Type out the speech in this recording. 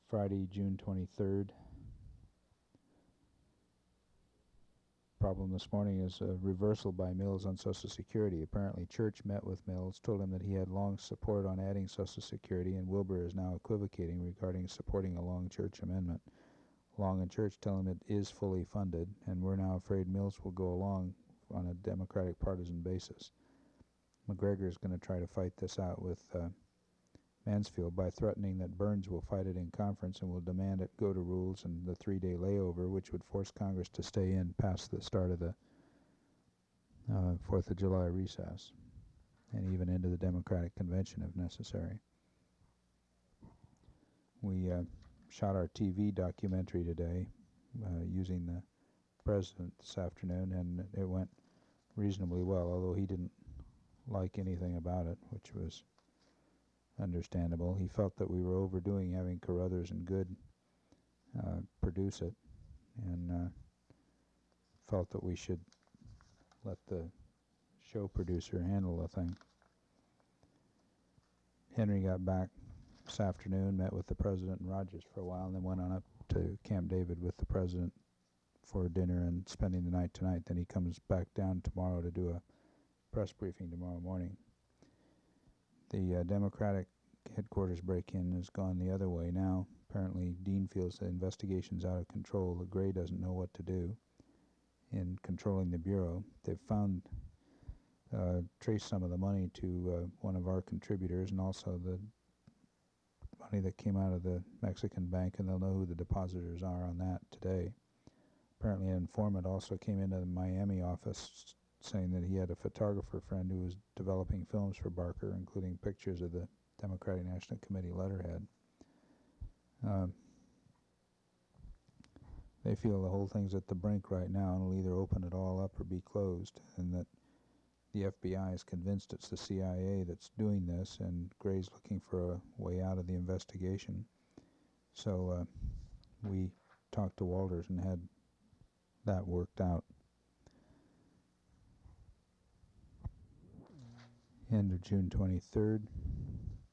Friday, June 23rd. Problem this morning is a reversal by Mills on Social Security. Apparently, Church met with Mills, told him that he had long support on adding Social Security, and Wilbur is now equivocating regarding supporting a Long-Church amendment. Long and Church tell him it is fully funded, and we're now afraid Mills will go along on a Democratic partisan basis. McGregor is going to try to fight this out with Mansfield by threatening that Burns will fight it in conference and will demand it go to rules and the 3-day layover, which would force Congress to stay in past the start of the 4th of July recess, and even into the Democratic convention if necessary. We shot our TV documentary today using the president this afternoon, and it went reasonably well, although he didn't like anything about it, which was understandable. He felt that we were overdoing having Carruthers and Good produce it, and felt that we should let the show producer handle the thing. Henry got back this afternoon, met with the president and Rogers for a while, and then went on up to Camp David with the president for dinner and spending the night tonight. Then he comes back down tomorrow to do a press briefing tomorrow morning. The Democratic headquarters break-in has gone the other way now. Apparently, Dean feels the investigation's out of control. LeGray doesn't know what to do in controlling the Bureau. They've found, traced some of the money to one of our contributors, and also the money that came out of the Mexican bank, and they'll know who the depositors are on that today. Apparently, an informant also came into the Miami office saying that he had a photographer friend who was developing films for Barker, including pictures of the Democratic National Committee letterhead. They feel the whole thing's at the brink right now and will either open it all up or be closed, and that the FBI is convinced it's the CIA that's doing this, and Gray's looking for a way out of the investigation. So we talked to Walters and had that worked out. End of June 23rd.